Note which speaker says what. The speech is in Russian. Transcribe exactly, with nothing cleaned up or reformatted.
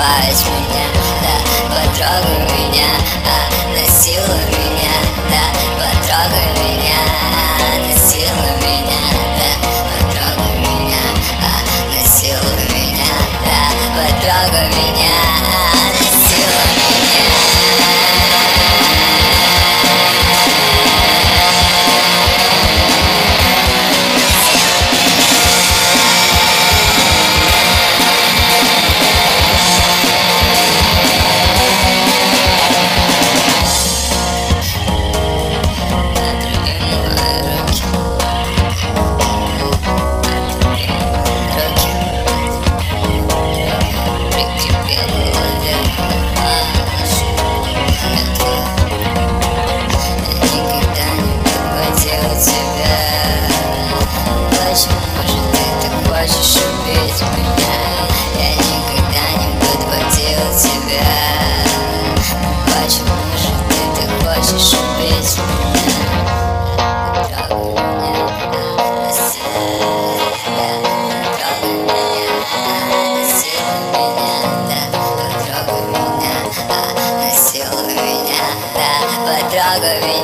Speaker 1: забывать меня, да, потрогай меня, а, насилуй меня, да, потрогай меня, насилуй меня, да, потрогай меня, а, насилуй меня, да, потрогай меня, насилуй меня. Хочешь убить меня? Я никогда не подводил тебя. Почему же ты так хочешь убить меня? Потрогай меня, насилуй меня, да, потрогай меня, насилуй меня, да, потрогай меня.